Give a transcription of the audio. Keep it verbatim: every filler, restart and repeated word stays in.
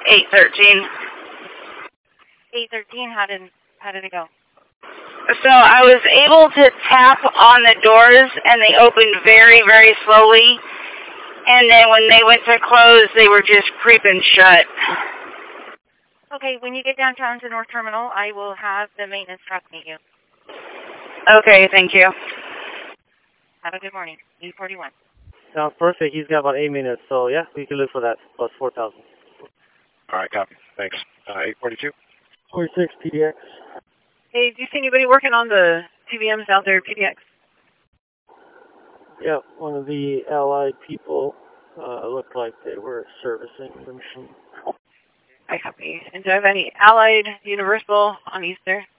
eight thirteen. eight thirteen, how did, how did it go? So I was able to tap on the doors, and they opened very, very slowly. And then when they went to close, they were just creeping shut. Okay, when you get downtown to North Terminal, I will have the maintenance truck meet you. Okay, thank you. Have a good morning. eight forty-one. Sounds perfect. He's got about eight minutes, so yeah, we can look for that, plus four thousand. All right, copy. Thanks. Uh, eight forty-two. forty-six P D X. Hey, do you see anybody working on the T V Ms out there, P D X? Yeah, one of the Allied people uh, looked like they were servicing the machine. I copy. And do I have any Allied Universal on Easter?